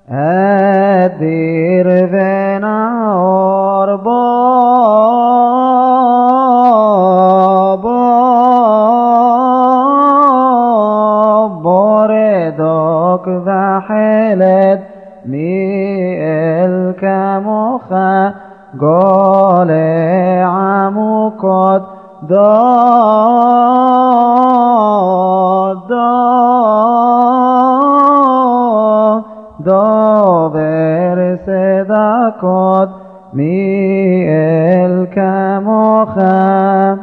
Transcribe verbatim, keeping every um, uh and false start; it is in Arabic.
الدير ونور بابا بردك وحلد ميل كمخا قال عمو قد داد دابر صدقات ميل كمخا